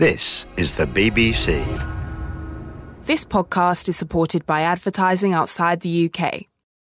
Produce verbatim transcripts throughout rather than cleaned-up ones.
This is the B B C. This podcast is supported by advertising outside the U K.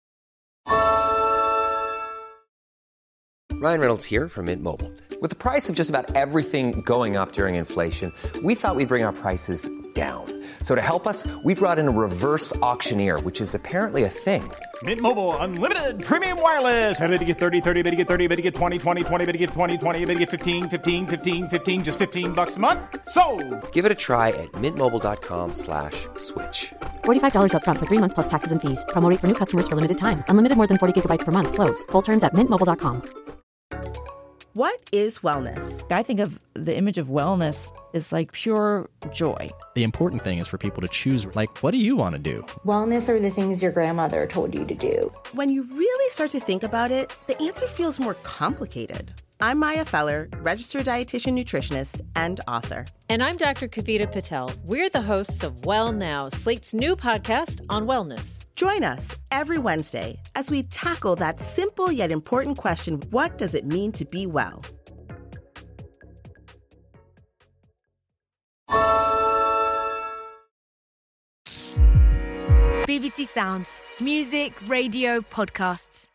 Ryan Reynolds here from Mint Mobile. With the price of just about everything going up during inflation, we thought we'd bring our prices down. So to help us, we brought in a reverse auctioneer, which is apparently a thing. Mint Mobile Unlimited Premium Wireless. How to get thirty, thirty, how to get thirty, how to get twenty, twenty, twenty, how to get twenty, twenty, how to get fifteen, fifteen, fifteen, fifteen, just fifteen bucks a month? Sold! Give it a try at mintmobile.com slash switch. forty-five dollars up front for three months plus taxes and fees. Promo rate for new customers for limited time. Unlimited more than forty gigabytes per month. Slows full terms at mint mobile dot com. What is wellness? I think of the image of wellness is like pure joy. The important thing is for people to choose, like, what do you want to do? Wellness are the things your grandmother told you to do. When you really start to think about it, the answer feels more complicated. I'm Maya Feller, registered dietitian nutritionist and author. And I'm Doctor Kavita Patel. We're the hosts of Well Now, Slate's new podcast on wellness. Join us every Wednesday as we tackle that simple yet important question, what does it mean to be well? B B C Sounds. Music, radio, podcasts.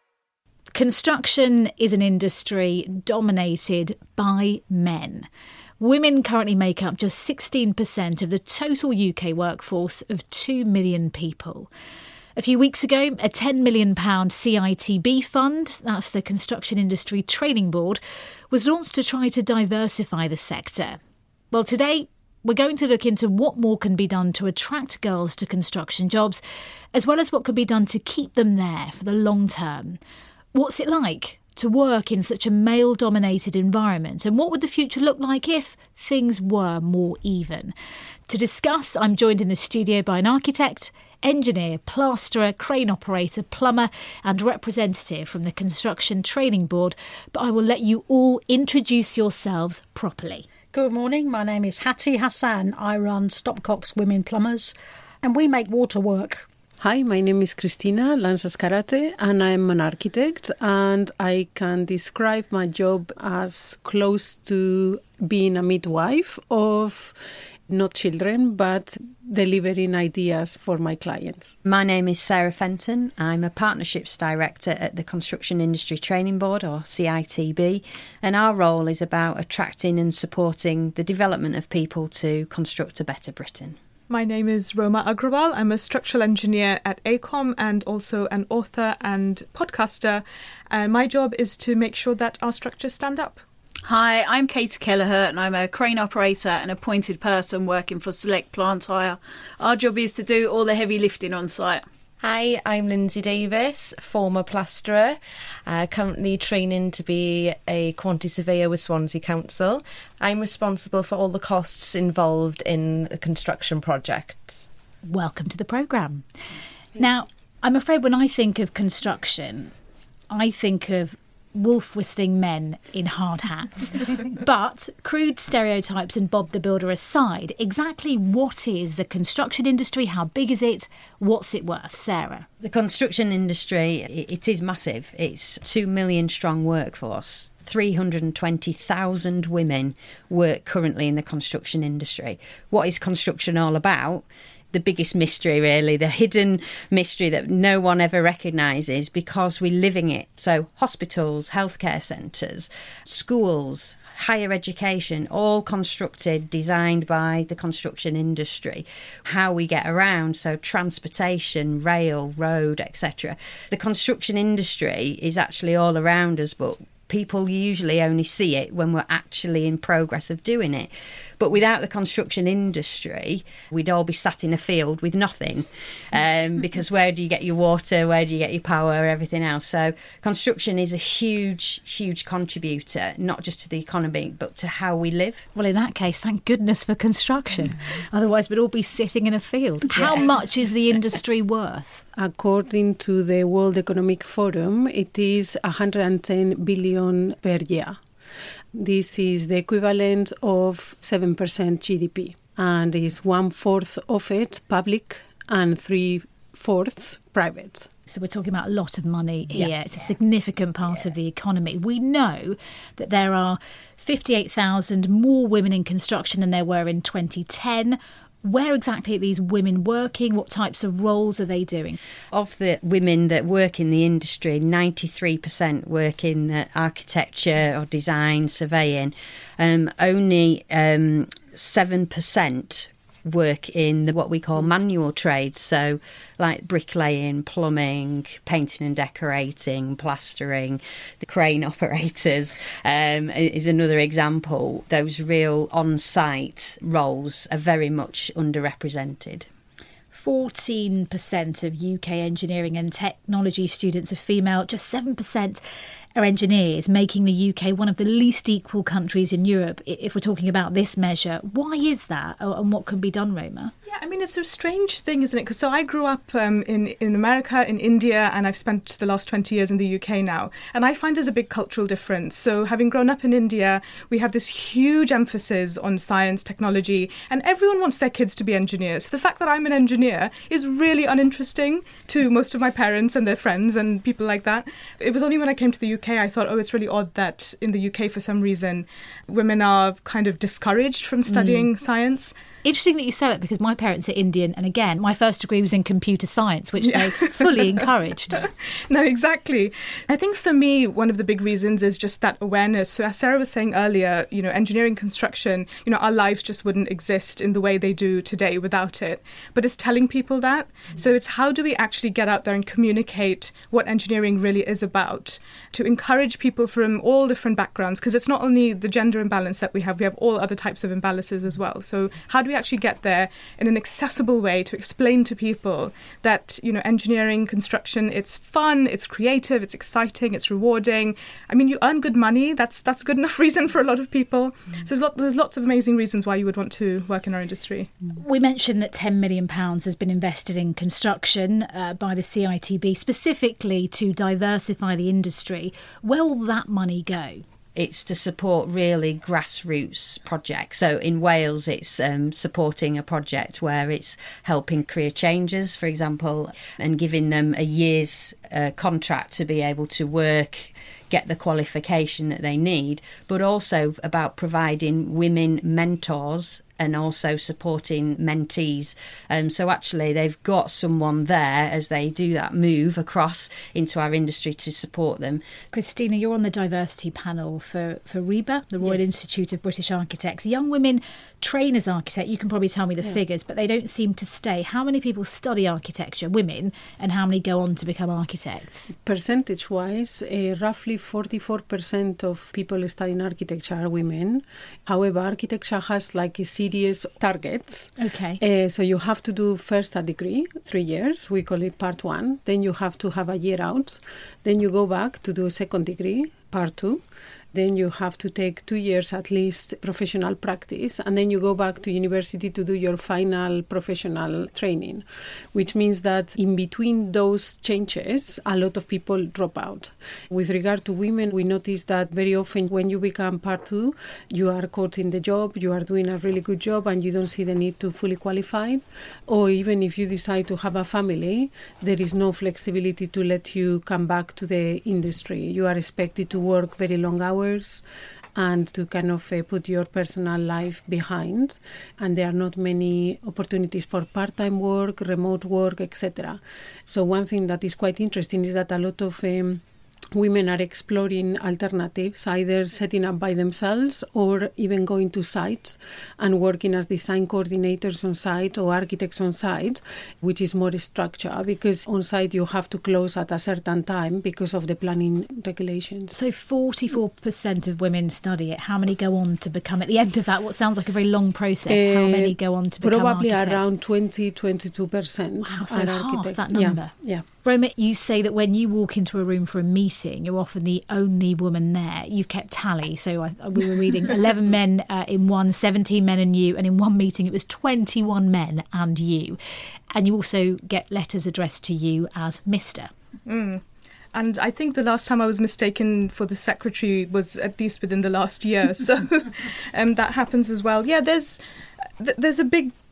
Construction is an industry dominated by men. Women currently make up just sixteen percent of the total U K workforce of two million people. A few weeks ago, a ten million pounds C I T B fund, that's the Construction Industry Training Board, was launched to try to diversify the sector. Well, today, we're going to look into what more can be done to attract girls to construction jobs, as well as what can be done to keep them there for the long term. What's it like to work in such a male-dominated environment, and what would the future look like if things were more even? To discuss, I'm joined in the studio by an architect, engineer, plasterer, crane operator, plumber and representative from the Construction Training Board, but I will let you all introduce yourselves properly. Good morning, my name is Hattie Hassan. I run Stopcock's Women Plumbers and we make water work. Hi, my name is Cristina Lanzas-Karate and I'm an architect, and I can describe my job as close to being a midwife of not children, but delivering ideas for my clients. My name is Sarah Fenton. I'm a partnerships director at the Construction Industry Training Board, or C I T B, and our role is about attracting and supporting the development of people to construct a better Britain. My name is Roma Agrawal. I'm a structural engineer at AECOM and also an author and podcaster. Uh, my job is to make sure that our structures stand up. Hi, I'm Katie Kelleher and I'm a crane operator and appointed person working for Select Plant Hire. Our job is to do all the heavy lifting on site. Hi, I'm Lindsay Davis, former plasterer, uh, currently training to be a quantity surveyor with Swansea Council. I'm responsible for all the costs involved in the construction projects. Welcome to the programme. Now, I'm afraid when I think of construction, I think of wolf-whistling men in hard hats. But crude stereotypes and Bob the Builder aside, exactly what is the construction industry? How big is it? What's it worth? Sarah? The construction industry, it is massive. It's two million strong workforce. three hundred twenty thousand women work currently in the construction industry. What is construction all about? The biggest mystery, really, the hidden mystery that no one ever recognises because we're living it. So hospitals, healthcare centres, schools, higher education, all constructed, designed by the construction industry. How we get around, so transportation, rail, road, et cetera. The construction industry is actually all around us, but people usually only see it when we're actually in progress of doing it. But without the construction industry, we'd all be sat in a field with nothing. Um, because where do you get your water? Where do you get your power? Everything else. So construction is a huge, huge contributor, not just to the economy, but to how we live. Well, in that case, thank goodness for construction. Otherwise, we'd all be sitting in a field. Yeah. How much is the industry worth? According to the World Economic Forum, it is one hundred ten billion per year. This is the equivalent of seven percent G D P, and is one-fourth of it public and three-fourths private. So we're talking about a lot of money here. Yeah. It's a significant part yeah. of the economy. We know that there are fifty-eight thousand more women in construction than there were in twenty ten. Where exactly are these women working? What types of roles are they doing? Of the women that work in the industry, ninety-three percent work in uh, architecture or design, surveying. Um, only um, seven percent work in the, what we call manual trades, so like bricklaying, plumbing, painting and decorating, plastering. The crane operators um, is another example. Those real on-site roles are very much underrepresented. fourteen percent of U K engineering and technology students are female, just seven percent are engineers, making the U K one of the least equal countries in Europe, if we're talking about this measure. Why is that, and what can be done, Roma? Yeah, I mean, it's a strange thing, isn't it? Because so I grew up um, in, in America, in India, and I've spent the last twenty years in the U K now. And I find there's a big cultural difference. So having grown up in India, we have this huge emphasis on science, technology, and everyone wants their kids to be engineers. So the fact that I'm an engineer is really uninteresting to most of my parents and their friends and people like that. It was only when I came to the U K I thought, oh, it's really odd that in the U K, for some reason, women are kind of discouraged from studying mm. science. Interesting that you say that, because my parents are Indian, and again, my first degree was in computer science, which yeah. they fully encouraged. No, exactly. I think for me, one of the big reasons is just that awareness. So as Sarah was saying earlier, you know, engineering, construction, you know, our lives just wouldn't exist in the way they do today without it. But it's telling people that. Mm. So it's how do we actually get out there and communicate what engineering really is about, to encourage people from all different backgrounds, because it's not only the gender imbalance that we have, we have all other types of imbalances as well. So how do we actually get there in an accessible way to explain to people that, you know, engineering, construction, it's fun, it's creative, it's exciting, it's rewarding. I mean, you earn good money. That's that's good enough reason for a lot of people. Mm. So there's, lot, there's lots of amazing reasons why you would want to work in our industry. We mentioned that ten million pounds has been invested in construction uh, by the C I T B, specifically to diversify the industry. Where will that money go? It's to support really grassroots projects. So in Wales, it's um, supporting a project where it's helping career changers, for example, and giving them a year's uh, contract to be able to work, get the qualification that they need, but also about providing women mentors and also supporting mentees. Um, so actually they've got someone there as they do that move across into our industry to support them. Christina, you're on the diversity panel for, for RIBA, the Royal yes. Institute of British Architects. Young women train as architects. You can probably tell me the yeah. figures, but they don't seem to stay. How many people study architecture, women, and how many go on to become architects? Percentage-wise, uh, roughly forty-four percent of people studying architecture are women. However, architecture has like a serious targets. Okay. Uh, so you have to do first a degree, three years. We call it part one. Then you have to have a year out. Then you go back to do a second degree, part two. Then you have to take two years at least professional practice, and then you go back to university to do your final professional training, which means that in between those changes, a lot of people drop out. With regard to women, we notice that very often when you become part two, you are caught in the job, you are doing a really good job, and you don't see the need to fully qualify. Or even if you decide to have a family, there is no flexibility to let you come back to the industry. You are expected to work very long hours and to kind of uh, put your personal life behind, and there are not many opportunities for part-time work, remote work, et cetera. So one thing that is quite interesting is that a lot of um, women are exploring alternatives, either setting up by themselves or even going to sites and working as design coordinators on site or architects on site, which is more structure, because on site you have to close at a certain time because of the planning regulations. So forty-four percent of women study it. How many go on to become, at the end of that, what sounds like a very long process, uh, how many go on to become probably architects? around twenty to twenty-two percent. Wow, so half architect. that number. Yeah, yeah. Roma, you say that when you walk into a room for a meeting, you're often the only woman there. You've kept tally. So I, we were reading eleven men uh, in one, seventeen men and you, and in one meeting it was twenty-one men and you. And you also get letters addressed to you as Mister Mm. And I think the last time I was mistaken for the secretary was at least within the last year. So um, that happens as well. Yeah, there's th- there's a big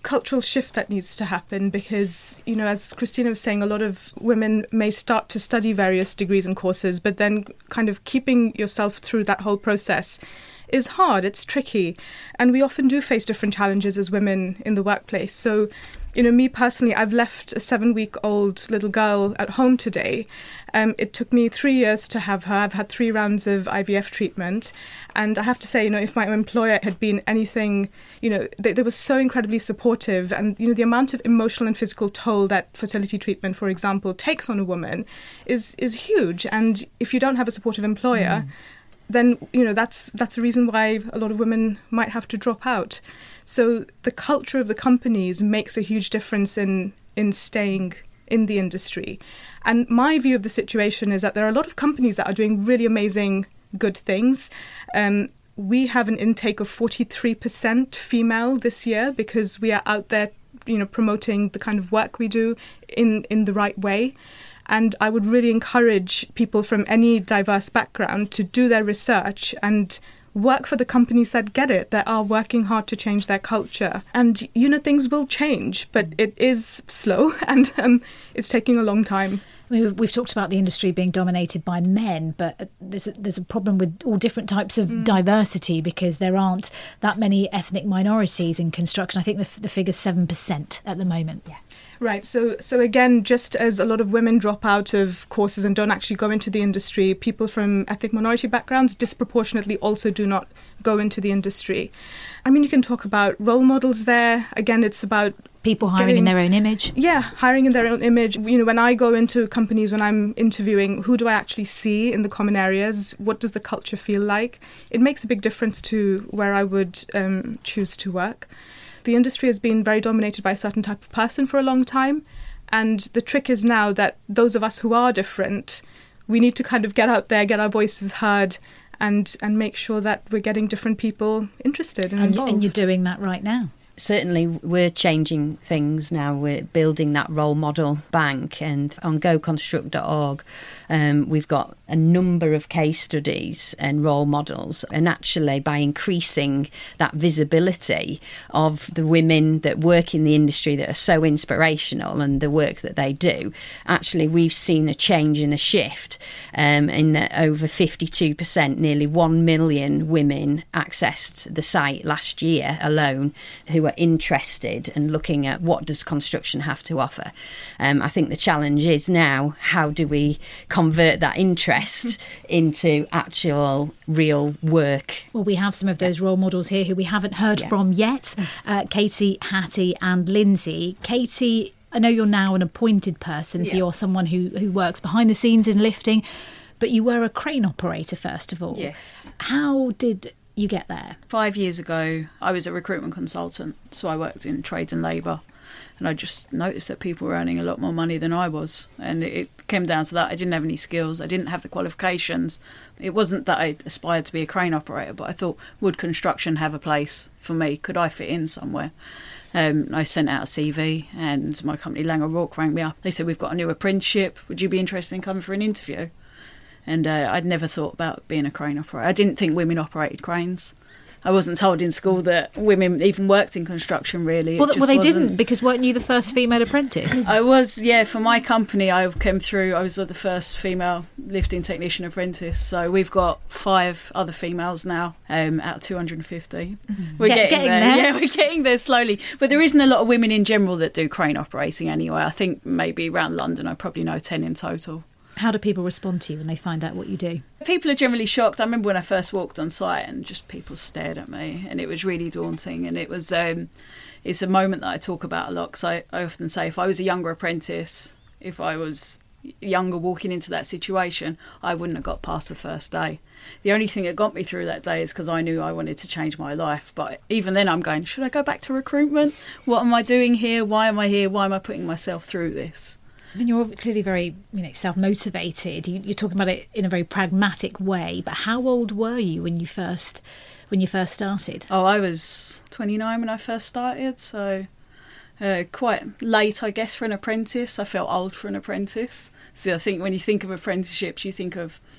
cultural shift that needs to happen because, you know, as Christina was saying, a lot of women may start to study various degrees and courses, but then kind of keeping yourself through that whole process is hard, it's tricky. And we often do face different challenges as women in the workplace. So, you know, me personally, I've left a seven-week-old little girl at home today. Um, it took me three years to have her. I've had three rounds of I V F treatment. And I have to say, you know, if my employer had been anything, you know, they, they were so incredibly supportive. And, you know, the amount of emotional and physical toll that fertility treatment, for example, takes on a woman is is huge. And if you don't have a supportive employer, mm. then, you know, that's that's a reason why a lot of women might have to drop out. So the culture of the companies makes a huge difference in, in staying in the industry. And my view of the situation is that there are a lot of companies that are doing really amazing, good things. Um, we have an intake of forty-three percent female this year because we are out there, you know, promoting the kind of work we do in, in the right way. And I would really encourage people from any diverse background to do their research and work for the companies that get it, that are working hard to change their culture. And, you know, things will change, but it is slow and um, it's taking a long time. I mean, we've talked about the industry being dominated by men, but there's a, there's a problem with all different types of mm. diversity because there aren't that many ethnic minorities in construction. I think the, the figure's seven percent at the moment. Yeah. Right. So, so again, just as a lot of women drop out of courses and don't actually go into the industry, people from ethnic minority backgrounds disproportionately also do not go into the industry. I mean, you can talk about role models there. Again, it's about people hiring getting, in their own image. Yeah, hiring in their own image. You know, when I go into companies, when I'm interviewing, who do I actually see in the common areas? What does the culture feel like? It makes a big difference to where I would um, choose to work. The industry has been very dominated by a certain type of person for a long time. And the trick is now that those of us who are different, we need to kind of get out there, get our voices heard, and and make sure that we're getting different people interested and, and involved. And you're doing that right now. Certainly we're changing things now. We're building that role model bank, and on go construct dot org um, we've got a number of case studies and role models, and actually by increasing that visibility of the women that work in the industry that are so inspirational and the work that they do, actually we've seen a change and a shift um, in that over fifty-two percent, nearly one million women accessed the site last year alone who are interested and looking at what does construction have to offer. Um, I think the challenge is now, how do we convert that interest into actual real work? Well, we have some of those role models here who we haven't heard Yeah. from yet, uh, Katie, Hattie and Lindsay. Katie, I know you're now an appointed person, so Yeah. you're someone who, who works behind the scenes in lifting, but you were a crane operator first of all. Yes. How did you get there? Five years ago, I was a recruitment consultant, so I worked in trades and labour, and I just noticed that people were earning a lot more money than I was, and it came down to that. I didn't have any skills, I didn't have the qualifications. It wasn't that I aspired to be a crane operator, but I thought, would construction have a place for me? Could I fit in somewhere? Um, I sent out a C V, and my company Lang O'Rourke rang me up. They said, we've got a new apprenticeship, would you be interested in coming for an interview? And uh, I'd never thought about being a crane operator. I didn't think women operated cranes. I wasn't told in school that women even worked in construction, really. Well, It well they wasn't. didn't, because weren't you the first female apprentice? I was, yeah, for my company, I came through, I was the first female lifting technician apprentice. So we've got five other females now, um, out of two hundred fifty. Mm-hmm. We're Get, getting, getting there. there. Yeah, we're getting there slowly. But there isn't a lot of women in general that do crane operating anyway. I think maybe around London, I probably know ten in total. How do people respond to you when they find out what you do? People are generally shocked. I remember when I first walked on site and just people stared at me, and it was really daunting. And it was, um, it's a moment that I talk about a lot, because I, I often say if I was a younger apprentice, if I was younger walking into that situation, I wouldn't have got past the first day. The only thing that got me through that day is because I knew I wanted to change my life. But even then I'm going, should I go back to recruitment? What am I doing here? Why am I here? Why am I putting myself through this? I mean, you're clearly very, you know, self-motivated. You, you're talking about it in a very pragmatic way. But how old were you when you first, when you first started? Oh, I was twenty-nine when I first started, so uh, quite late, I guess, for an apprentice. I felt old for an apprentice. So I think when you think of apprenticeships, you think of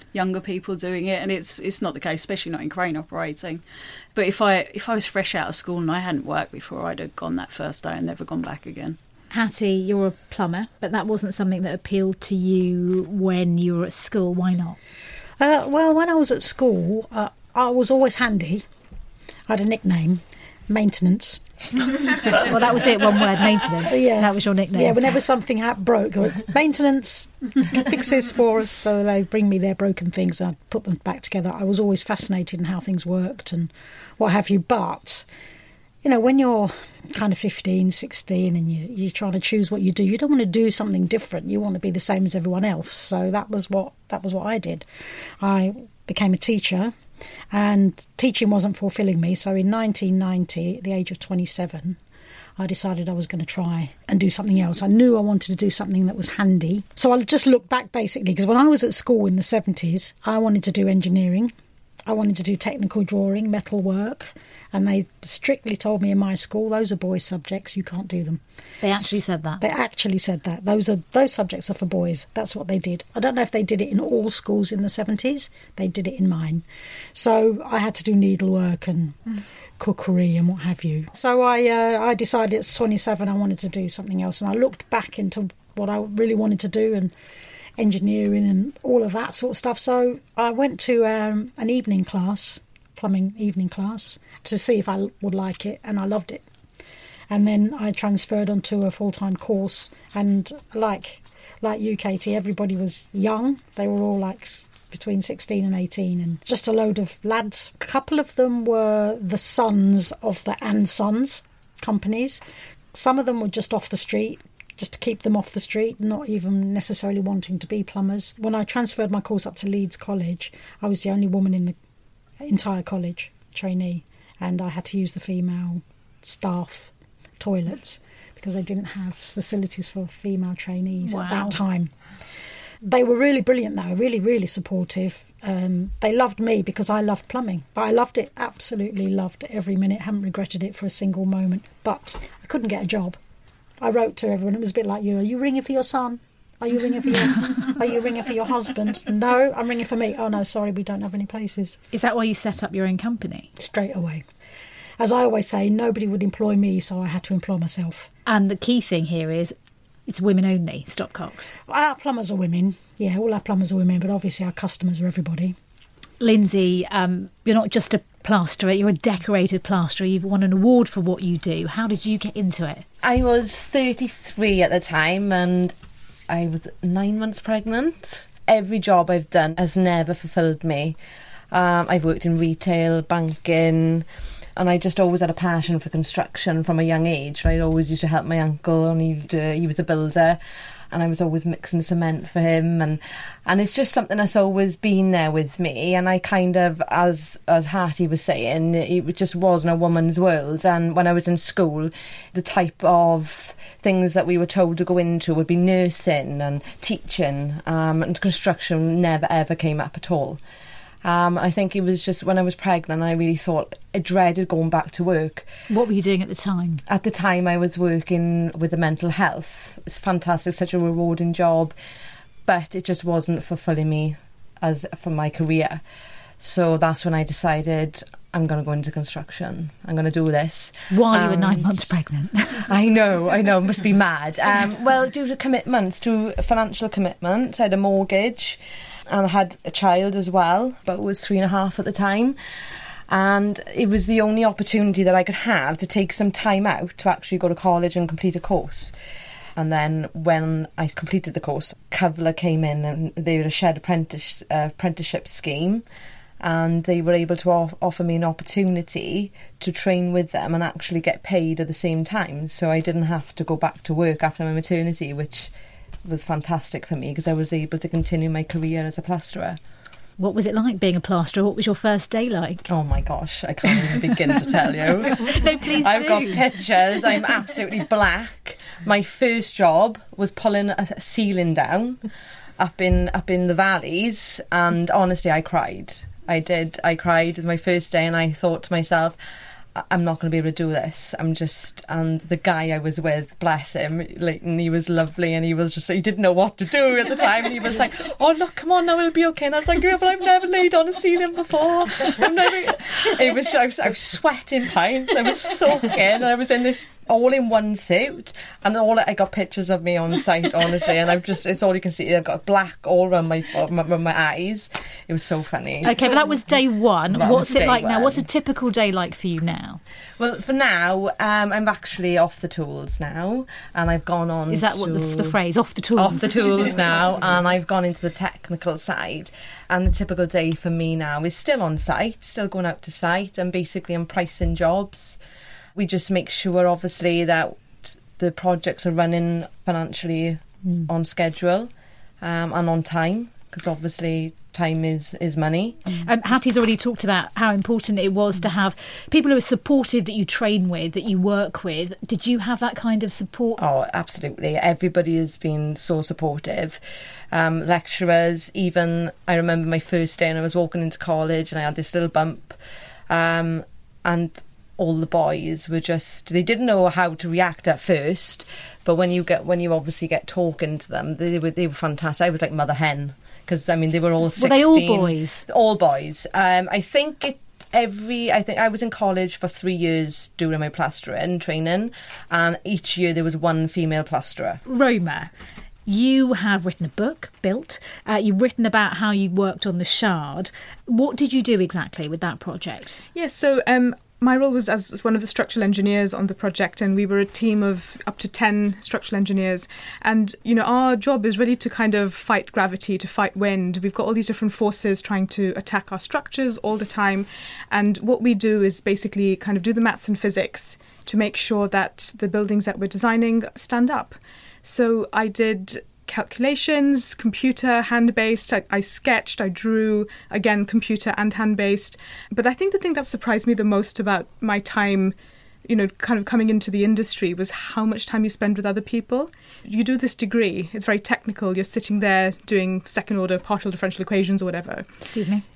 younger people doing it, and it's it's not the case, especially not in crane operating. But if I if I was fresh out of school and I hadn't worked before, I'd have gone that first day and never gone back again. Hattie, you're a plumber, but that wasn't something that appealed to you when you were at school. Why not? Uh, well, when I was at school, uh, I was always handy. I had a nickname, Maintenance. Well, that was it, one word, maintenance. Yeah. That was your nickname. Yeah, whenever something ha- broke, I went, maintenance, fix this for us. So they'd bring me their broken things and I'd put them back together. I was always fascinated in how things worked and what have you. But, you know, when you're kind of fifteen, sixteen and you, you're trying to choose what you do, you don't want to do something different. You want to be the same as everyone else. So that was what that was what I did. I became a teacher. And teaching wasn't fulfilling me, so in nineteen ninety, at the age of twenty-seven, I decided I was going to try and do something else. I knew I wanted to do something that was handy. So I just looked back basically, because when I was at school in the seventies, I wanted to do engineering. I wanted to do technical drawing, metal work, and they strictly told me in my school, those are boys' subjects, you can't do them. They actually said that? They actually said that. Those are those subjects are for boys. That's what they did. I don't know if they did it in all schools in the seventies. They did it in mine. So I had to do needlework and mm. cookery and what have you. So I, uh, I decided at twenty-seven I wanted to do something else, and I looked back into what I really wanted to do and engineering and all of that sort of stuff. So I went to um, an evening class, plumbing evening class, to see if I would like it, and I loved it. And then I transferred onto a full-time course, and like like you, Katie, everybody was young. They were all like between sixteen and eighteen, and just a load of lads. A couple of them were the sons of the and Sons companies. Some of them were just off the street, just to keep them off the street, not even necessarily wanting to be plumbers. When I transferred my course up to Leeds College, I was the only woman in the entire college, trainee, and I had to use the female staff toilets because they didn't have facilities for female trainees wow. at that time. They were really brilliant though, really, really supportive. Um, they loved me because I loved plumbing. But I loved it, absolutely loved it every minute, haven't regretted it for a single moment. But I couldn't get a job. I wrote to everyone, it was a bit like you, are you ringing for your son? Are you ringing for your Are you ringing for your husband? No, I'm ringing for me. Oh no, sorry, we don't have any places. Is that why you set up your own company? Straight away. As I always say, nobody would employ me, so I had to employ myself. And the key thing here is it's women only, Stopcocks. Our plumbers are women. Yeah, all our plumbers are women, but obviously our customers are everybody. Lindsay, um, you're not just a plasterer, you're a decorated plasterer. You've won an award for what you do. How did you get into it? I was thirty-three at the time and I was nine months pregnant. Every job I've done has never fulfilled me. Um, I've worked in retail, banking, and I just always had a passion for construction from a young age. I always used to help my uncle, and he'd, uh, he was a builder, and I was always mixing cement for him, and and it's just something that's always been there with me. And I kind of, as as Hattie was saying, it just wasn't a woman's world. And when I was in school, the type of things that we were told to go into would be nursing and teaching, um, and construction never ever came up at all. Um, I think it was just when I was pregnant, I really thought, I dreaded going back to work. What were you doing at the time? At the time, I was working with the mental health. It's fantastic, such a rewarding job, but it just wasn't fulfilling me as for my career. So that's when I decided I'm going to go into construction. I'm going to do this. While and you were nine months pregnant. I know, I know, must be mad. Um, well, due to commitments, to financial commitments, I had a mortgage. And I had a child as well, but it was three and a half at the time. And it was the only opportunity that I could have to take some time out to actually go to college and complete a course. And then when I completed the course, Cyfla came in and they were a shared apprentice, uh, apprenticeship scheme. And they were able to off- offer me an opportunity to train with them and actually get paid at the same time. So I didn't have to go back to work after my maternity, which was fantastic for me because I was able to continue my career as a plasterer. What was it like being a plasterer? What was your first day like? Oh my gosh, I can't even begin to tell you. No, please I've do. got pictures. I'm absolutely black. My first job was pulling a ceiling down up in up in the valleys, and honestly I cried. I did. I cried. It was my first day and I thought to myself, I'm not going to be able to do this. I'm just, and the guy I was with, bless him, like, and he was lovely, and he was just, he didn't know what to do at the time, and he was like, oh, look, come on now, it'll be okay. And I was like, yeah, but I've never laid on a ceiling before. I've never, it was, I was, I was sweating pints, I was soaking, and I was in this all in one suit, and all I got pictures of me on site, honestly, and I've just, it's all you can see. I've got black all around my my, my eyes. It was so funny. Okay, but that was day one. That What's was it like one. now? What's a typical day like for you now? Well, for now, um, I'm actually off the tools now, and I've gone on. Is that to, what the, the phrase, off the tools? Off the tools now, and I've gone into the technical side. And the typical day for me now is still on site, still going out to site, and basically I'm pricing jobs. We just make sure, obviously, that the projects are running financially mm. on schedule um, and on time, because obviously time is, is money. Um, Hattie's already talked about how important it was to have people who are supportive, that you train with, that you work with. Did you have that kind of support? Oh, absolutely. Everybody has been so supportive. Um, lecturers, even, I remember my first day and I was walking into college and I had this little bump, um, and all the boys were just, they didn't know how to react at first, but when you get, when you obviously get talking to them, they were, they were fantastic. I was like mother hen, because I mean they were all sixteen. Were they all boys? All boys. Um, I think it, every, I think I was in college for three years doing my plastering training, and each year there was one female plasterer. Roma, you have written a book, Built. Uh, you've written about how you worked on the Shard. What did you do exactly with that project? Yes, so um, my role was as one of the structural engineers on the project, and we were a team of up to ten structural engineers. And, you know, our job is really to kind of fight gravity, to fight wind. We've got all these different forces trying to attack our structures all the time. And what we do is basically kind of do the maths and physics to make sure that the buildings that we're designing stand up. So I did calculations, computer, hand-based. I, I sketched, I drew, again, computer and hand-based. But I think the thing that surprised me the most about my time, you know, kind of coming into the industry, was how much time you spend with other people. You do this degree, it's very technical. You're sitting there doing second-order partial differential equations or whatever. Excuse me.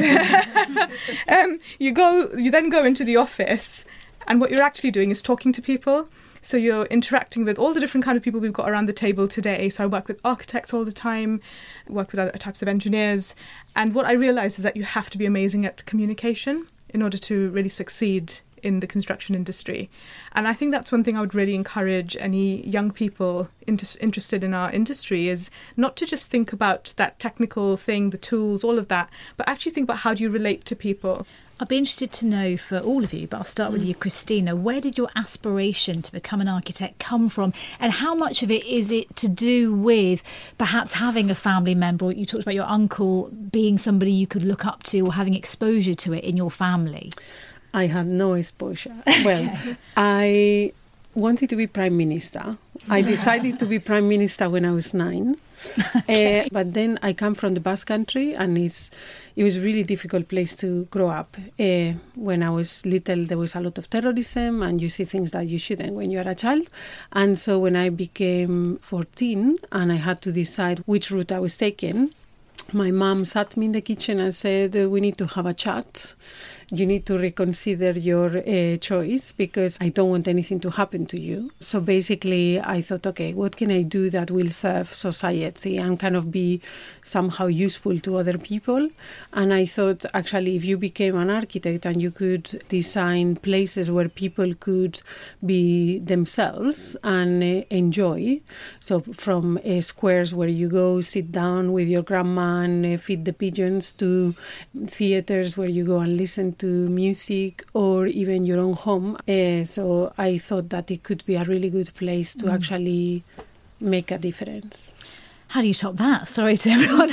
um, you go, you then go into the office, and what you're actually doing is talking to people. So you're interacting with all the different kind of people we've got around the table today. So I work with architects all the time, work with other types of engineers. And what I realised is that you have to be amazing at communication in order to really succeed in the construction industry. And I think that's one thing I would really encourage any young people inter- interested in our industry, is not to just think about that technical thing, the tools, all of that, but actually think about how do you relate to people. I'd be interested to know for all of you, but I'll start with you, Christina. Where did your aspiration to become an architect come from? And how much of it is it to do with perhaps having a family member? You talked about your uncle being somebody you could look up to, or having exposure to it in your family. I had no exposure. Well, okay. I wanted to be Prime Minister. I decided to be Prime Minister when I was nine. Okay. Uh, but then I come from the Basque Country, and it's it was a really difficult place to grow up. Uh, when I was little, there was a lot of terrorism, and you see things that you shouldn't when you are a child. And so when I became fourteen and I had to decide which route I was taking, my mom sat me in the kitchen and said, we need to have a chat. You need to reconsider your uh, choice, because I don't want anything to happen to you. So basically I thought, okay, what can I do that will serve society and kind of be somehow useful to other people? And I thought, actually, if you became an architect and you could design places where people could be themselves and uh, enjoy, so from uh, squares where you go sit down with your grandma and uh, feed the pigeons, to theatres where you go and listen to music, or even your own home. Uh, so I thought that it could be a really good place to mm. actually make a difference. How do you top that? Sorry to everyone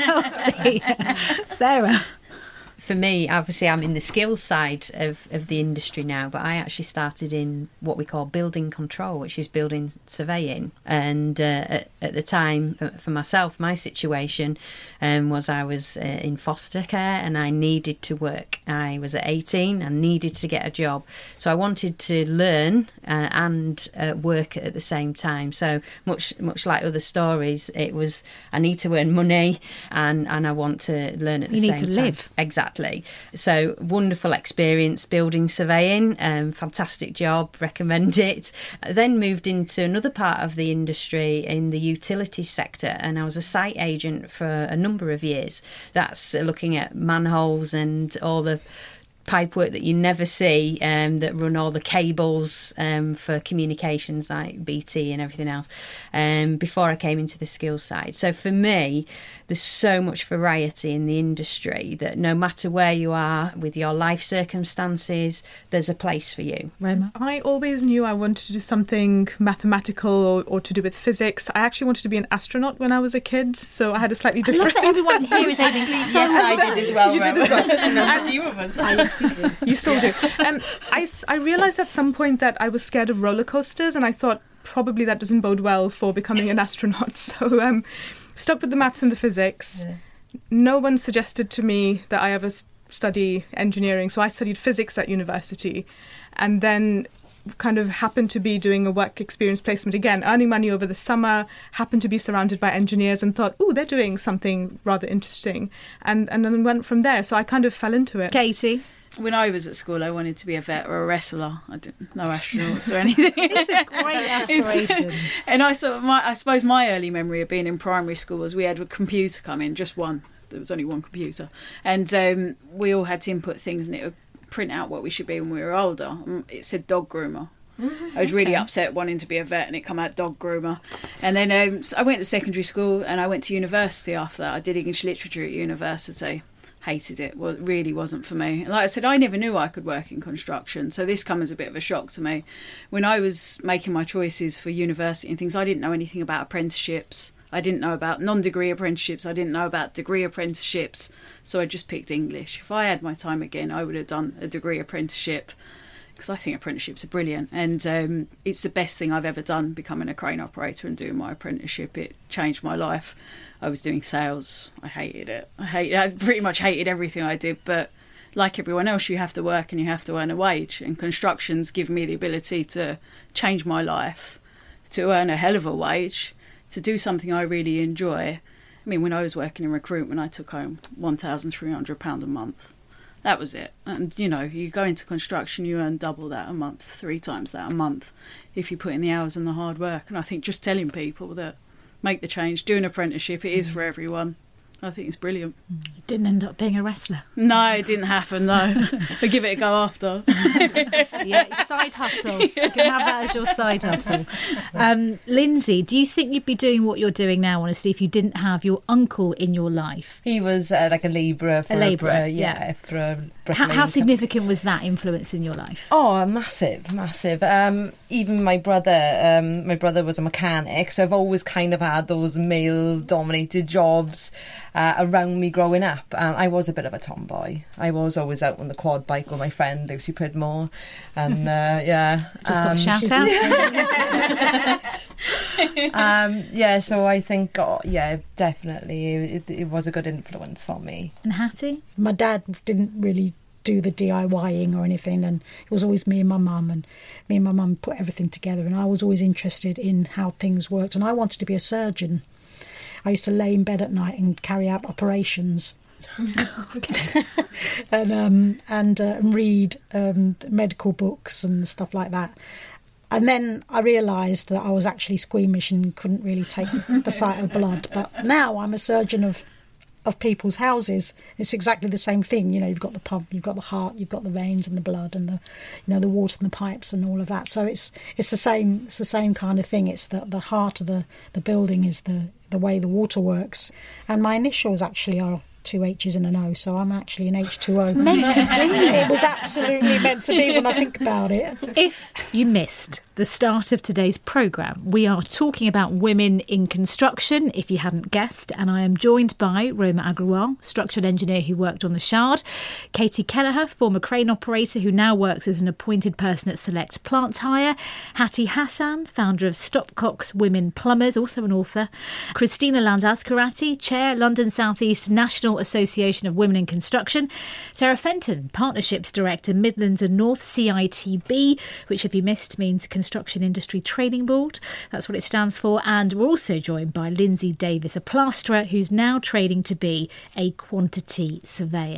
else. Sarah? For me, obviously, I'm in the skills side of, of the industry now, but I actually started in what we call building control, which is building surveying. And uh, at, at the time, for, for myself, my situation um, was I was uh, in foster care and I needed to work. I was at eighteen and needed to get a job. So I wanted to learn uh, and uh, work at the same time. So much much like other stories, it was I need to earn money and, and I want to learn at the you same time. You need to live. Exactly. exactly. So wonderful experience building surveying, um, fantastic job, recommend it. Then moved into another part of the industry in the utilities sector, and I was a site agent for a number of years. That's looking at manholes and all the pipework that you never see, um, that run all the cables um, for communications like B T and everything else, um, before I came into the skills side. So for me, there's so much variety in the industry that no matter where you are with your life circumstances, there's a place for you. Roma? I always knew I wanted to do something mathematical or, or to do with physics. I actually wanted to be an astronaut when I was a kid, so I had a slightly different... I love that everyone here is aiming so Yes, I did as well, You did Roma. as well. And there's a few of us. You still do. Um, I, I realised at some point that I was scared of roller coasters, and I thought probably that doesn't bode well for becoming an astronaut. So um, stuck with the maths and the physics. Yeah. No one suggested to me that I ever study engineering, so I studied physics at university, and then kind of happened to be doing a work experience placement again, earning money over the summer, happened to be surrounded by engineers and thought, oh, they're doing something rather interesting, and, and then went from there. So I kind of fell into it. Katie? When I was at school, I wanted to be a vet or a wrestler. I didn't know astronauts or anything. It's a great aspiration. And I sort of, my, I suppose my early memory of being in primary school was we had a computer come in, just one. There was only one computer, and um, we all had to input things, and it would print out what we should be when we were older. It said dog groomer. Mm-hmm, I was really okay. upset wanting to be a vet, and it come out dog groomer. And then um, so I went to secondary school, and I went to university after that. I did English literature at university. Hated it. Well, it really wasn't for me. And like I said, I never knew I could work in construction, so this comes as a bit of a shock to me. When I was making my choices for university and things, I didn't know anything about apprenticeships. I didn't know about non-degree apprenticeships. I didn't know about degree apprenticeships. So I just picked English. If I had my time again, I would have done a degree apprenticeship, because I think apprenticeships are brilliant. And um, it's the best thing I've ever done, becoming a crane operator and doing my apprenticeship. It changed my life. I was doing sales. I hated it. I hate. I pretty much hated everything I did. But like everyone else, you have to work and you have to earn a wage. And construction's given me the ability to change my life, to earn a hell of a wage, to do something I really enjoy. I mean, when I was working in recruitment, I took home one thousand three hundred pounds a month. That was it. And, you know, you go into construction, you earn double that a month, three times that a month, if you put in the hours and the hard work. And I think just telling people that make the change, do an apprenticeship, it is for everyone. I think it's brilliant. You didn't end up being a wrestler. No, it didn't happen, no. I'll give it a go after. Yeah, side hustle. You can have that as your side hustle. Um, Lindsay, do you think you'd be doing what you're doing now, honestly, if you didn't have your uncle in your life? He was uh, like a labourer. For a labourer, a, uh, yeah. yeah. For a how, how significant was that influence in your life? Oh, massive, massive. Um, even my brother, um, my brother was a mechanic, so I've always kind of had those male-dominated jobs Uh, around me growing up, and I was a bit of a tomboy. I was always out on the quad bike with my friend Lucy Pridmore, and uh, yeah, just um, got a shout out. um, yeah, so I think, oh, yeah, definitely, it, it was a good influence for me. And Hattie, my dad didn't really do the DIYing or anything, and it was always me and my mum, and me and my mum put everything together, and I was always interested in how things worked, and I wanted to be a surgeon. I used to lay in bed at night and carry out operations. and um, and, uh, and read um, medical books and stuff like that. And then I realised that I was actually squeamish and couldn't really take the sight of blood. But now I'm a surgeon of of people's houses. It's exactly the same thing. You know, you've got the pump, you've got the heart, you've got the veins and the blood and the, you know, the water and the pipes and all of that. So it's it's the same it's the same kind of thing. It's the the heart of the the building is the the way the water works. And my initials actually are two H's and an O, so I'm actually an H two O. It's meant to be. It was absolutely meant to be when I think about it. If you missed the start of today's programme, we are talking about women in construction, if you hadn't guessed, and I am joined by Roma Agrawal, structural engineer who worked on the Shard, Katie Kelleher, former crane operator who now works as an appointed person at Select Plant Hire, Hattie Hassan, founder of Stopcock's Women Plumbers, also an author, Christina Lanzas-Karate, chair, London South East National Association of Women in Construction, Sarah Fenton, partnerships director, Midlands and North C I T B, which if you missed means Construction Industry Training Board. That's what it stands for. And we're also joined by Lindsay Davis, a plasterer who's now training to be a quantity surveyor.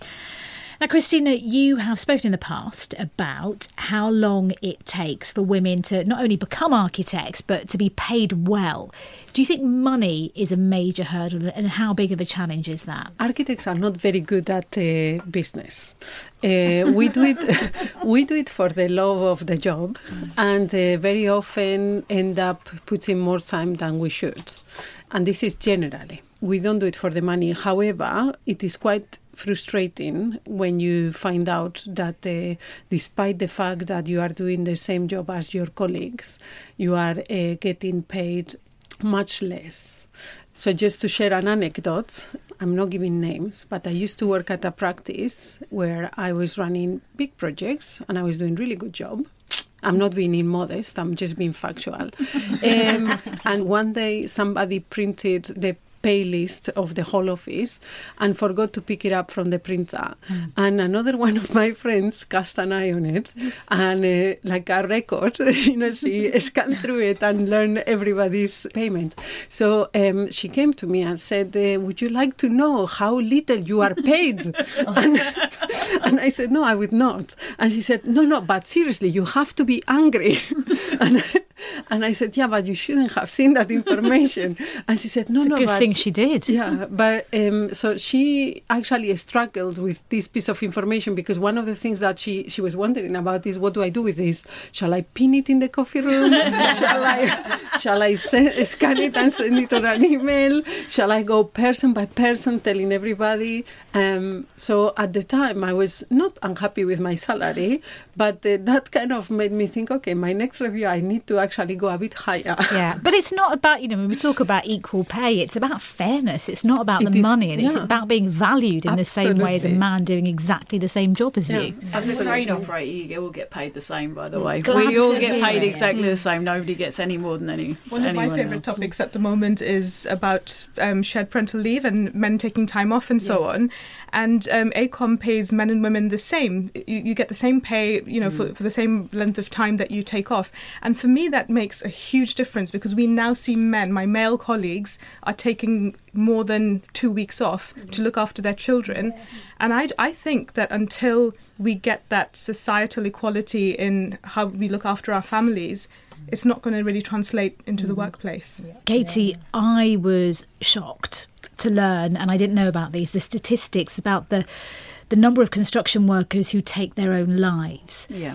Now, Christina, you have spoken in the past about how long it takes for women to not only become architects, but to be paid well. Do you think money is a major hurdle, and how big of a challenge is that? Architects are not very good at uh, business. Uh, we do it. We do it for the love of the job, and uh, very often end up putting more time than we should. And this is generally. We don't do it for the money. However, it is quite frustrating when you find out that uh, despite the fact that you are doing the same job as your colleagues, you are uh, getting paid much less. So just to share an anecdote, I'm not giving names, but I used to work at a practice where I was running big projects and I was doing a really good job. I'm not being immodest, I'm just being factual. um, and one day somebody printed the pay list of the whole office and forgot to pick it up from the printer. Mm. And another one of my friends cast an eye on it and uh, like a record, you know, she scanned through it and learned everybody's payment. So um, she came to me and said, uh, would you like to know how little you are paid? and, and I said, no, I would not. And she said, no, no, but seriously, you have to be angry. and And I said, yeah, but you shouldn't have seen that information. And she said, no, it's no, a good but, thing she did. Yeah, but um, so she actually struggled with this piece of information because one of the things that she, she was wondering about is, what do I do with this? Shall I pin it in the coffee room? shall I shall I send, scan it and send it on an email? Shall I go person by person telling everybody? Um, so at the time, I was not unhappy with my salary, but uh, that kind of made me think, okay, my next review, I need to actually go a bit higher. Yeah, but it's not about, you know, when we talk about equal pay, it's about fairness. It's not about It the is- money, and it's yeah. about being valued in the same way as a Absolutely. man doing exactly the same job as you. As a crane operator, you all get paid the same, by the way. Glad we all to get hear paid it. exactly the same. Nobody gets any more than any One of my anyone favourite else. topics at the moment is about um, shared parental leave and men taking time off and so Yes. on. And um, ACOM pays men and women the same. You, you get the same pay, you know, Mm. for, for the same length of time that you take off. And for me, that makes a huge difference because we now see men, my male colleagues, are taking more than two weeks off to look after their children. And I, I think that until we get that societal equality in how we look after our families, it's not going to really translate into the workplace. Katie, I was shocked to learn, and I didn't know about these, the statistics about the the number of construction workers who take their own lives. Yeah.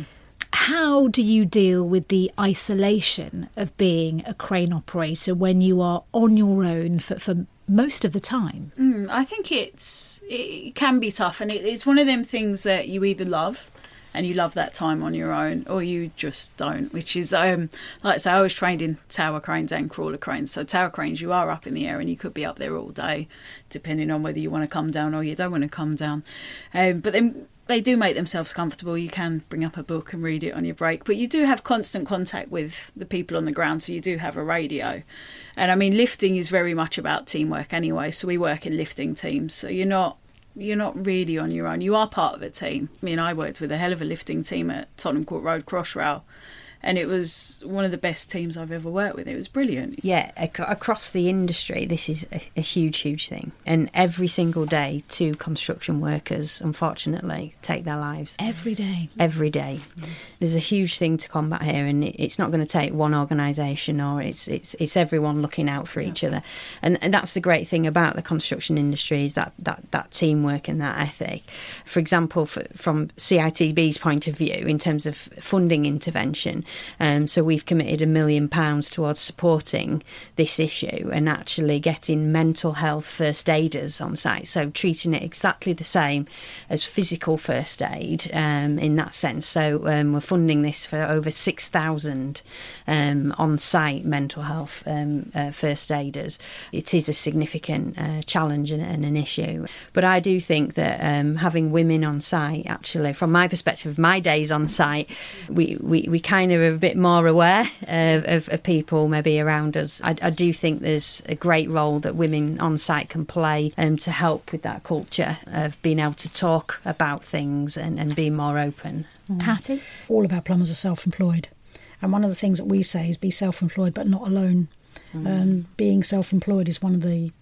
How do you deal with the isolation of being a crane operator when you are on your own for, for most of the time? Mm, I think it's it can be tough, and it, it's one of them things that you either love and you love that time on your own, or you just don't, which is, um, like I say, I was trained in tower cranes and crawler cranes. So tower cranes, you are up in the air and you could be up there all day, depending on whether you want to come down or you don't want to come down. Um, but then they do make themselves comfortable. You can bring up a book and read it on your break, but you do have constant contact with the people on the ground, so you do have a radio. And I mean, lifting is very much about teamwork anyway, so we work in lifting teams, so you're not you're not really on your own. You are part of a team. I mean, I worked with a hell of a lifting team at Tottenham Court Road Crossrail, and it was one of the best teams I've ever worked with. It was brilliant. Yeah, ac- across the industry, this is a, a huge, huge thing. And every single day, two construction workers, unfortunately, take their lives. Every day. Every day. Mm. There's a huge thing to combat here, and it's not going to take one organisation, or it's it's it's everyone looking out for yeah. each other. And, and that's the great thing about the construction industry, is that, that, that teamwork and that ethic. For example, for, from C I T B's point of view, in terms of funding intervention, Um, so we've committed a million pounds towards supporting this issue and actually getting mental health first aiders on site. So treating it exactly the same as physical first aid um, in that sense. So um, we're funding this for over six thousand um, on-site mental health um, uh, first aiders. It is a significant uh, challenge and, and an issue. But I do think that um, having women on site, actually, from my perspective, my days on site, we, we, we kind of are a bit more aware of, of, of people maybe around us. I, I do think there's a great role that women on site can play um, to help with that culture of being able to talk about things and, and being more open. Mm. Patty? All of our plumbers are self-employed. And one of the things that we say is be self-employed but not alone. Mm. Um, being self-employed is one of the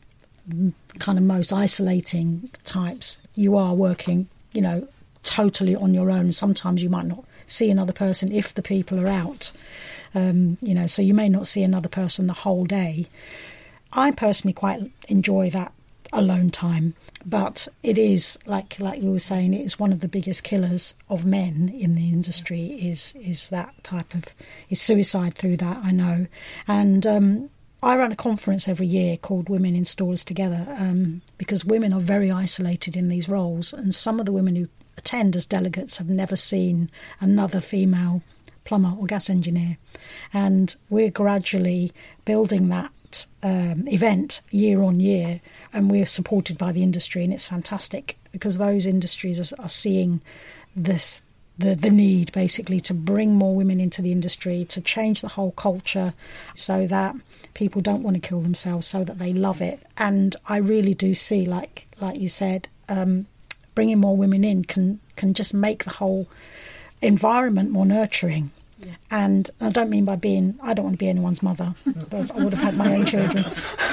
kind of most isolating types. You are working, you know, totally on your own. Sometimes you might not see another person if the people are out, um, you know, so you may not see another person the whole day. I personally quite enjoy that alone time, but it is, like like you were saying, it is one of the biggest killers of men in the industry, is is that type of, is suicide through that, I know. And um, I run a conference every year called Women Installers Together, um, because women are very isolated in these roles, and some of the women who attend as delegates have never seen another female plumber or gas engineer. And we're gradually building that um, event year on year, and we're supported by the industry, and it's fantastic because those industries are, are seeing this the, the need basically to bring more women into the industry, to change the whole culture so that people don't want to kill themselves, so that they love it. And I really do see, like like you said, um, bringing more women in can can just make the whole environment more nurturing. Yeah. And I don't mean by being, I don't want to be anyone's mother, because I would have had my own children.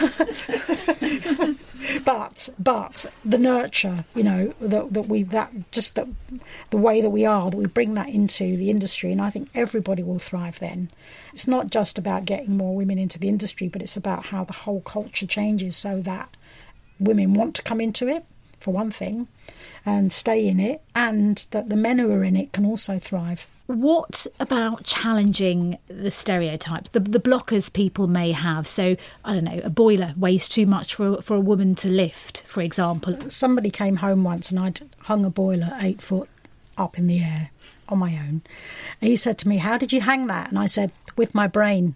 but but the nurture, you know, that that we that just that the way that we are, that we bring that into the industry, and I think everybody will thrive then. It's not just about getting more women into the industry, but it's about how the whole culture changes so that women want to come into it, for one thing, and stay in it, and that the men who are in it can also thrive. What about challenging the stereotypes, the, the blockers people may have? So, I don't know, a boiler weighs too much for, for a woman to lift, for example. Somebody came home once and I'd hung a boiler eight foot up in the air on my own. And he said to me, "How did you hang that?" And I said, "With my brain."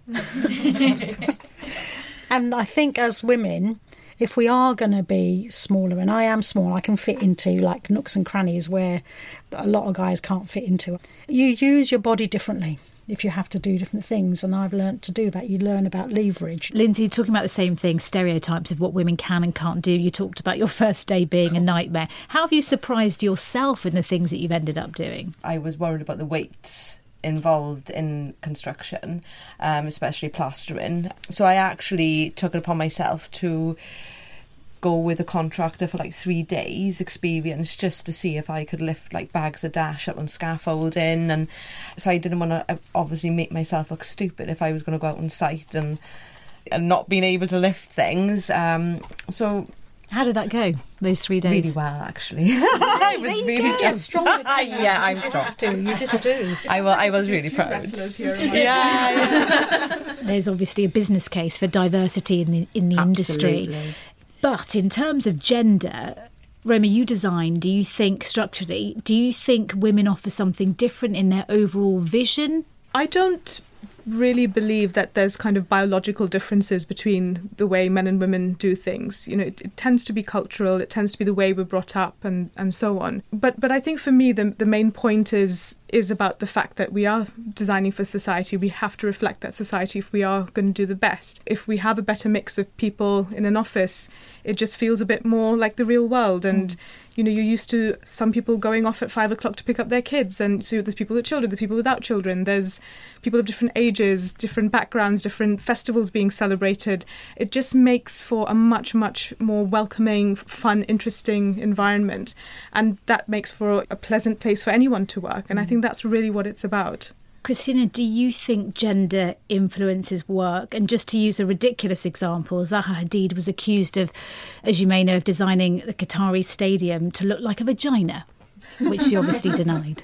And I think as women, if we are going to be smaller, and I am small, I can fit into like nooks and crannies where a lot of guys can't fit into. You use your body differently if you have to do different things, and I've learnt to do that. You learn about leverage. Lindsay, talking about the same thing, stereotypes of what women can and can't do. You talked about your first day being a nightmare. How have you surprised yourself in the things that you've ended up doing? I was worried about the weights involved in construction, um, especially plastering. So I actually took it upon myself to go with a contractor for like three days experience just to see if I could lift like bags of dash up on scaffolding. And so I didn't want to obviously make myself look stupid if I was going to go out on site and and not being able to lift things. Um, so how did that go, those three days? Really well, actually. I was really just strong. Yeah, I'm strong. You just do. I, will, I was really proud. Here, yeah, yeah. There's obviously a business case for diversity in the in the Absolutely. industry. But in terms of gender, Roma, you design, do you think structurally, do you think women offer something different in their overall vision? I don't really believe that there's kind of biological differences between the way men and women do things. You know, it, it tends to be cultural, it tends to be the way we're brought up and, and so on. But but I think for me, the the main point is is about the fact that we are designing for society. We have to reflect that society if we are going to do the best. If we have a better mix of people in an office, it just feels a bit more like the real world. And mm. you know, you're used to some people going off at five o'clock to pick up their kids, and so there's people with children, there's people without children, there's people of different ages, different backgrounds, different festivals being celebrated. It just makes for a much, much more welcoming, fun, interesting environment, and that makes for a pleasant place for anyone to work. And I think that's really what it's about. Christina, do you think gender influences work? And just to use a ridiculous example, Zaha Hadid was accused of, as you may know, of designing the Qatari stadium to look like a vagina, which she obviously denied.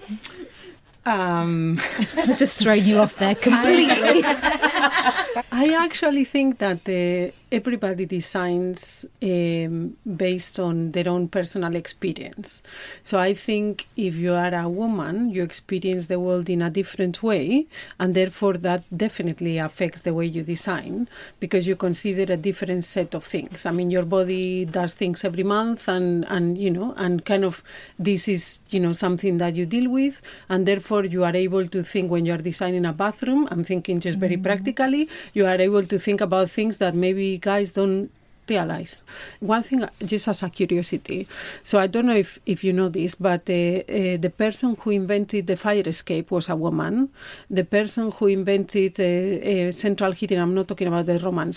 Um, I've just thrown you off there completely. I actually think that uh, everybody designs um, based on their own personal experience. So I think if you are a woman, you experience the world in a different way, and therefore that definitely affects the way you design, because you consider a different set of things. I mean, your body does things every month, and, and you know, and kind of this is, you know, something that you deal with, and therefore you are able to think when you are designing a bathroom, I'm thinking just very mm-hmm. practically, you are able to think about things that maybe guys don't realize. One thing, just as a curiosity, so I don't know if, if you know this, but uh, uh, the person who invented the fire escape was a woman. The person who invented uh, uh, central heating, I'm not talking about the Romans, but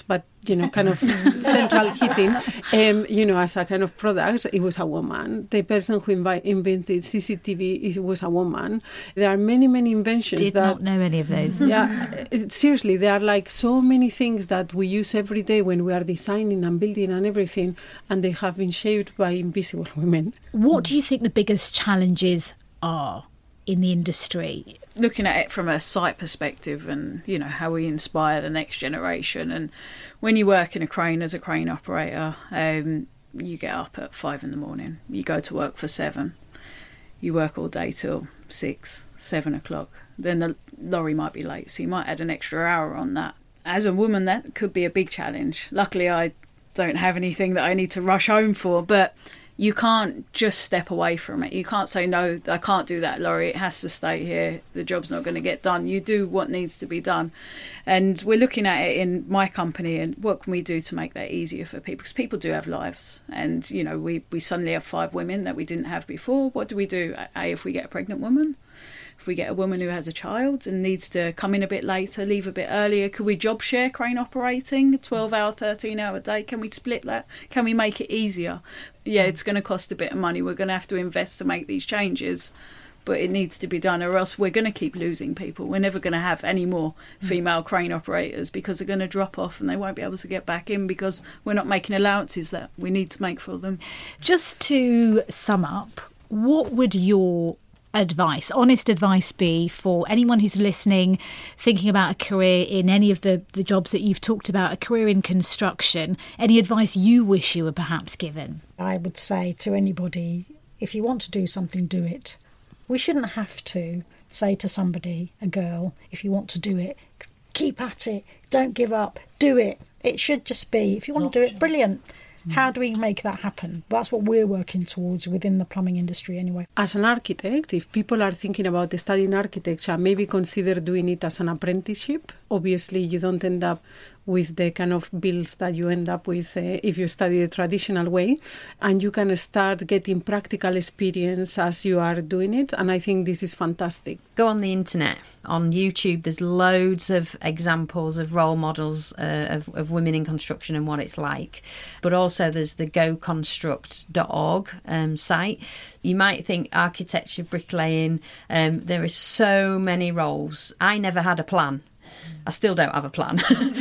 you know, kind of central heating, um, you know, as a kind of product, it was a woman. The person who invi- invented C C T V, it was a woman. There are many, many inventions. Did that, not know any of those. Yeah, it, seriously, there are like so many things that we use every day when we are designing and building and everything, and they have been shaped by invisible women. What do you think the biggest challenges are in the industry? Looking at it from a site perspective and, you know, how we inspire the next generation. And when you work in a crane as a crane operator, um, you get up at five in the morning. You go to work for seven. You work all day till six, seven o'clock. Then the lorry might be late, so you might add an extra hour on that. As a woman, that could be a big challenge. Luckily, I don't have anything that I need to rush home for, but you can't just step away from it. You can't say, no, I can't do that lorry. It has to stay here. The job's not going to get done. You do what needs to be done. And we're looking at it in my company and what can we do to make that easier for people? Because people do have lives. And, you know, we, we suddenly have five women that we didn't have before. What do we do? A, if we get a pregnant woman? If we get a woman who has a child and needs to come in a bit later, leave a bit earlier, could we job share crane operating, twelve hour, thirteen hour day? Can we split that? Can we make it easier? Yeah, it's going to cost a bit of money. We're going to have to invest to make these changes, but it needs to be done, or else we're going to keep losing people. We're never going to have any more female crane operators because they're going to drop off and they won't be able to get back in because we're not making allowances that we need to make for them. Just to sum up, what would your advice, honest advice be for anyone who's listening, thinking about a career in any of the, the jobs that you've talked about, a career in construction, any advice you wish you were perhaps given? I would say to anybody, if you want to do something, do it. We shouldn't have to say to somebody, a girl, if you want to do it, keep at it, don't give up, do it. It should just be, if you want to do it, brilliant. How do we make that happen? That's what we're working towards within the plumbing industry anyway. As an architect, if people are thinking about studying architecture, maybe consider doing it as an apprenticeship. Obviously, you don't end up with the kind of bills that you end up with uh, if you study the traditional way. And you can start getting practical experience as you are doing it. And I think this is fantastic. Go on the internet, on YouTube, there's loads of examples of role models uh, of, of women in construction and what it's like. But also there's the go construct dot org um, site. You might think architecture, bricklaying, um, there are so many roles. I never had a plan. I still don't have a plan.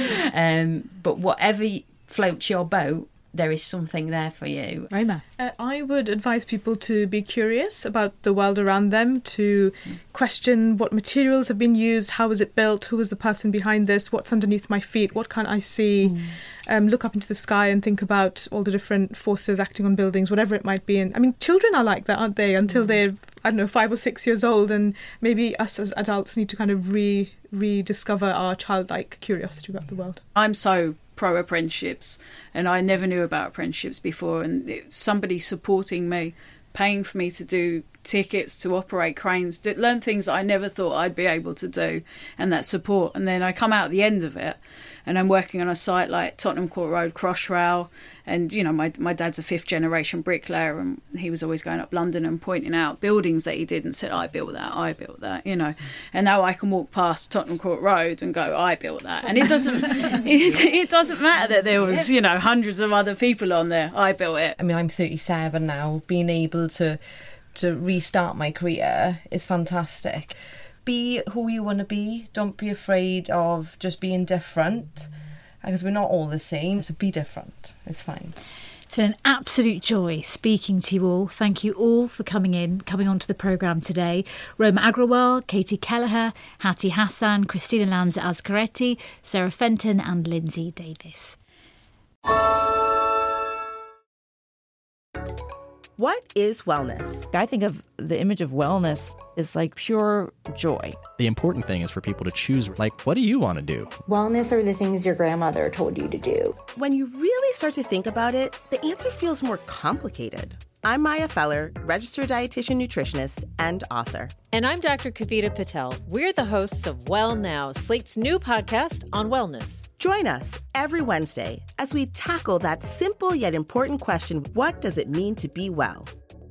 um, but whatever floats your boat, there is something there for you. Roma? Uh, I would advise people to be curious about the world around them, to mm. question what materials have been used, how was it built, who was the person behind this, what's underneath my feet, what can't I see, mm. um, look up into the sky and think about all the different forces acting on buildings, whatever it might be. And I mean, children are like that, aren't they, until mm. they're, I don't know, five or six years old, and maybe us as adults need to kind of re rediscover our childlike curiosity about the world. I'm so pro apprenticeships, and I never knew about apprenticeships before, and it, somebody supporting me, paying for me to do tickets to operate cranes, to learn things that I never thought I'd be able to do, and that support. And then I come out at the end of it and I'm working on a site like Tottenham Court Road, Crossrail, and you know, my my dad's a fifth generation bricklayer, and he was always going up London and pointing out buildings that he did and said, I built that, I built that, you know. And now I can walk past Tottenham Court Road and go, I built that. And it doesn't it, it doesn't matter that there was, you know, hundreds of other people on there. I built it. I mean, I'm thirty-seven now. Being able to to restart my career is fantastic. Be who you want to be. Don't be afraid of just being different, because we're not all the same, so be different. It's fine. It's been an absolute joy speaking to you all. Thank you all for coming in, coming onto the programme today. Roma Agrawal, Katie Kelleher, Hattie Hassan, Christina Lanza Azcaretti, Sarah Fenton and Lindsay Davis. What is wellness? I think of the image of wellness is like pure joy. The important thing is for people to choose, like, what do you want to do? Wellness are the things your grandmother told you to do. When you really start to think about it, the answer feels more complicated. I'm Maya Feller, registered dietitian nutritionist and author. And I'm Doctor Kavita Patel. We're the hosts of Well Now, Slate's new podcast on wellness. Join us every Wednesday as we tackle that simple yet important question, what does it mean to be well?